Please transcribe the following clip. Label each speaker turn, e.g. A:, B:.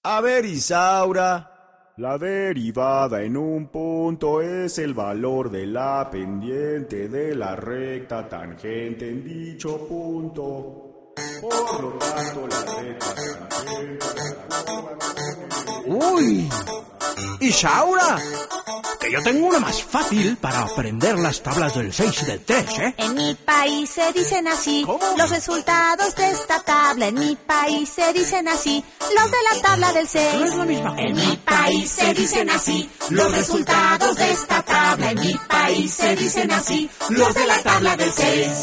A: A ver, Isaura. La derivada en un punto es el valor de la pendiente de la recta tangente en dicho punto. Por lo tanto, la recta tangente...
B: ¡Uy! ¡Isaura! Que yo tengo una más fácil para aprender las tablas del 6 y del 3, ¿eh?
C: En mi país se dicen así.
B: ¿Cómo?
C: Los resultados de esta tabla. En mi país se dicen así. Los de la tabla del 6.
B: No es la misma cosa.
C: En mi país se dicen así. Los resultados de esta tabla. En mi país se dicen así. Los de la tabla del 6.